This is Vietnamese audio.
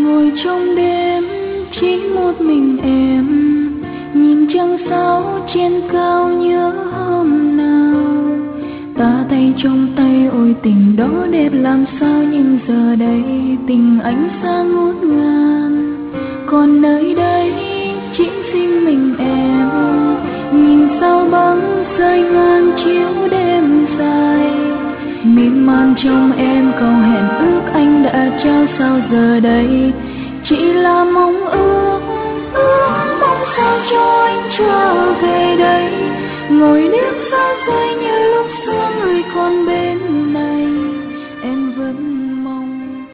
Ngồi trong đêm chỉ một mình em, nhìn trăng sao trên cao nhớ hôm nào. Ta tay trong tay ôi tình đó đẹp làm sao, nhưng giờ đây tình anh xa ngút ngàn. Còn nơi đây chỉ riêng mình em, nhìn sao bóng rơi ngang chiếu đêm dài. Miên man trong em câu hẹn ước anh đã trao, sao giờ đây chỉ là mong ước. Mong sao cho anh trở về đây, ngồi đêm